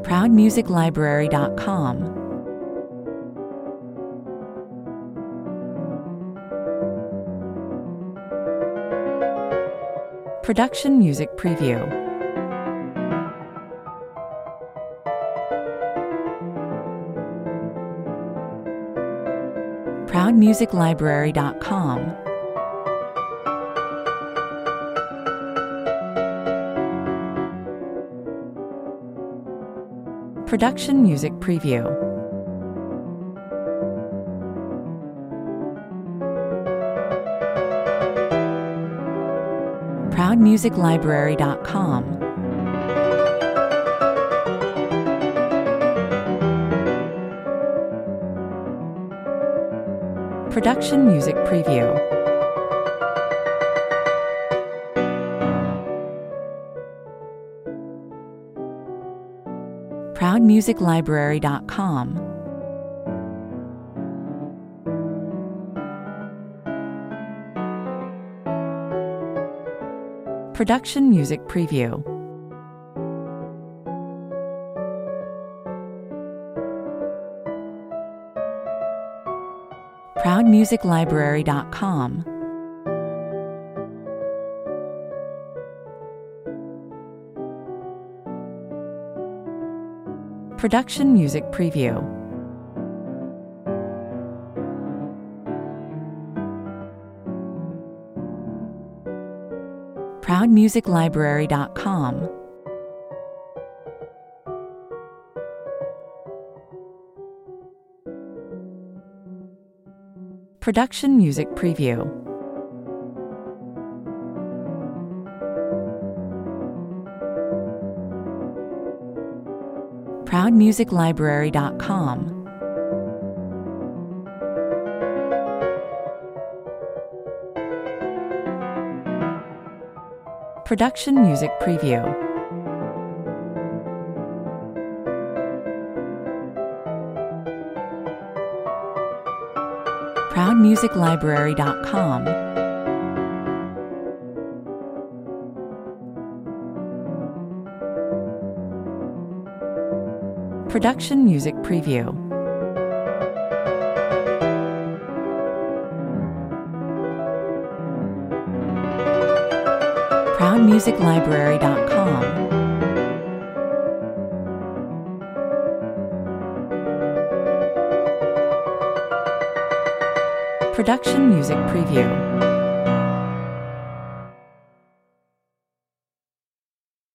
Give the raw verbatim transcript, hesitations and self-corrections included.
proud music library dot com. Production Music Preview. proud music library dot com. Production Music Preview. proud music library dot com. Production Music Preview. proud music library dot com. Production Music Preview. proud music library dot com. Production Music Preview. proud music library dot com. Production Music Preview. proud music library dot com. Production Music Preview. proud music library dot com. Production Music Preview. proud music library dot com. Production Music Preview.